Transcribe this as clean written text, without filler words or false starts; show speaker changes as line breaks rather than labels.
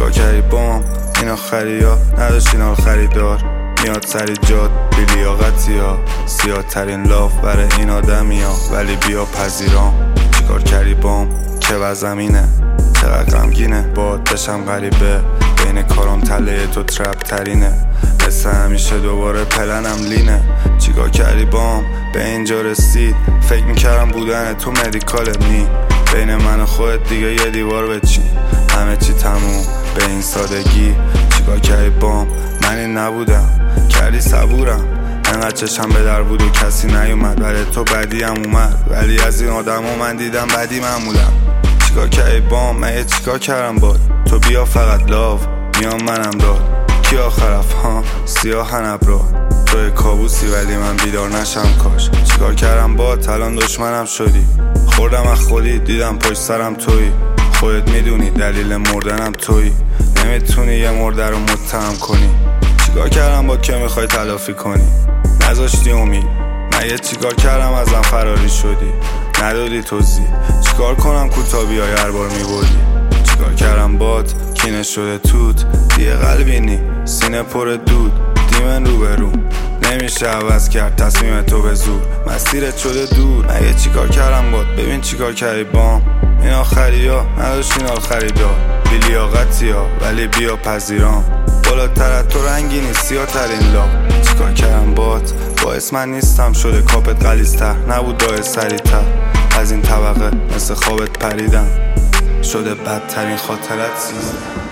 چیکار کردی بام این آخری ها نداشت اینا رو خریدار میاد سری جاد بی لیاقتی ها سیاه ترین لاف برای این آدمی ها ولی بیا پذیرام چیکار کردی بام که وزمینه چقدر غمگینه باد بشم غریبه بین کارم تله تو ترپ ترینه مثل همیشه دوباره پلنم لینه چیکار کردی بام به اینجا رسید فکر میکردم بودن تو مدیکال بین من و خودت دیگه یه دیوار بچین همه چی تموم به این سادگی چیکار کردی بام من این نبودم کردی صبورم انقدر چشم به در بود و کسی نیومد ولی تو بدی هم اومد ولی از این آدم ها من دیدم بدی معمولم چیکار کردی بام من چیکار کردم باد تو بیا فقط لاو میام منم داد کی آخرف ها سیاهن ابرا توی کابوسی ولی من بیدار نشم کاش چیکار کردم باد الان دشمنم شدی خوردم از خودی دیدم پشت سرم تویی خودت میدونی دلیل مردنم تویی نمیتونی یه مرده رو متهم کنی چیکار کردم با که میخوای تلافی کنی نذاشتی امید من چیکار کردم ازم فراری شدی ندادی توضیح چیکار کنم کوتابی های هر بار میبردی چیکار کردم باد کینه شده توت دیگه قلبی نی سینه پر دود دیمن رو به رو نمیشه عوض کرد تصمیم تو به زور مسیرت شده دور من چیکار کردم باد ببین چیکار کردی بام این آخری ها نداشت این آخری دار بی لیاقتی ها ولی بیا پذیرام بالاتر از تو رنگی نیست سیاه ترین لا چیکار کردم باد باعث من نیستم شده کاپت غلیظ‌تر نبود دای سریع‌تر از این طبقه مثل خوابت پریدم شده بدترین خاطرت سیزم